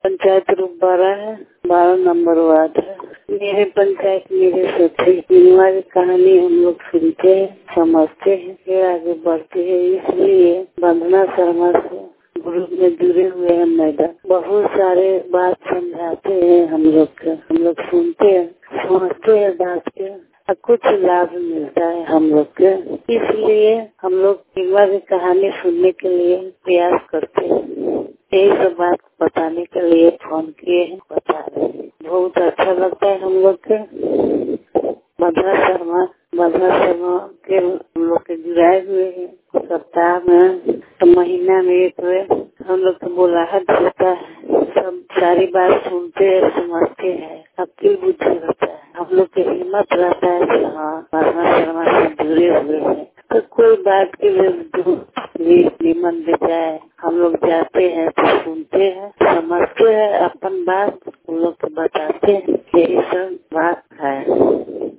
पंचायत रूप 12 है, 12 number ward है। मेरे पंचायत मेरे साथी की कहानी हम लोग सुनते हैं, समझते हैं, फिर आगे बढ़ते हैं। इसलिए वंदना शर्मा से ग्रुप में जुड़े हुए हैं मैडम। बहुत सारे बात समझाते हैं हम लोग सुनते हैं, समझते हैं बात के, कुछ लाभ मिलता है हम लोग के। इसलिए हम लोग की कहानी सुनने के लिए प्रयास करते हैं। यही सब बात बताने के लिए फोन किए हैं, बता रहे हैं। बहुत अच्छा लगता है हम लोग के। वंदना शर्मा के हम लोग के जुड़ाए हुए हैं। सप्ताह में तो महीना में एक बार हम लोग को बुलाहट होता है, सब सारी बात सुनते हैं, समझते हैं, अक्ल बुद्धि रहता है, हम लोग की हिम्मत रहता है कि हाँ वंदना शर्मा से जुड़े हुए हैं। तो कोई बात के लिए निमन दे जाए, हम लोग जाते हैं तो सुनते हैं, समझते हैं, अपन बात हम लोग को बताते हैं। यही सब